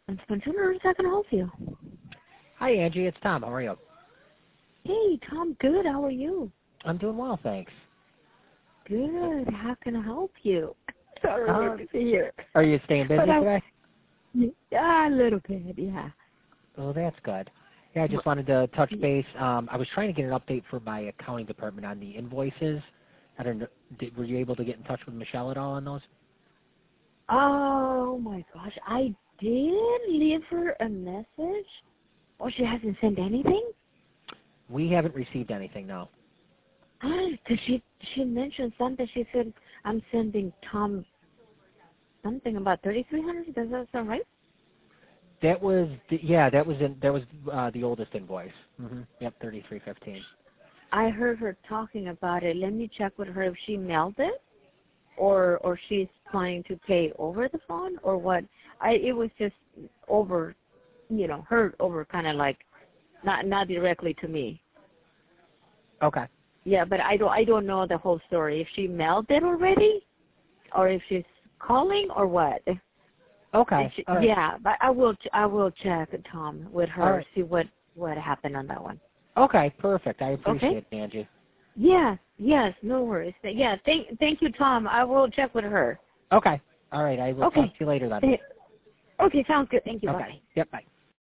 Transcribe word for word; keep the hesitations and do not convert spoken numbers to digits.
And Spencer, how can I help you? Hi, Angie. It's Tom. How are you? Hey, Tom. Good. How are you? I'm doing well, thanks. Good. How can I help you? Sorry Uh, to be here. Are you staying busy But I, today? Yeah, a little bit, yeah. Oh, that's good. Yeah, I just wanted to touch base. Um, I was trying to get an update for my accounting department on the invoices. I don't know. Did, were you able to get in touch with Michelle at all on those? Oh, my gosh. I did leave her a message. Oh, she hasn't sent anything? We haven't received anything, no. Because she, she mentioned something. She said, I'm sending Tom something about thirty-three hundred. Does that sound right? That was, the, yeah, that was in, that was uh, the oldest invoice. Mm-hmm. Yep, thirty-three fifteen. I heard her talking about it. Let me check with her if she mailed it or or she's planning to pay over the phone or what. I It was just over, you know, heard over kind of like, not not directly to me. Okay. Yeah, but I don't I don't know the whole story. If she mailed it already, or if she's calling, or what. Okay. She, All right. yeah, but I will I will check, Tom, with her, All right. see what what happened on that one. Okay, perfect. I appreciate Okay. it, Angie. Yes, yes, no worries. Yeah, thank thank you, Tom. I will check with her. Okay. All right. I will Okay. talk to you later then. Okay, sounds good. Thank you. Okay. Bye. Yep, bye.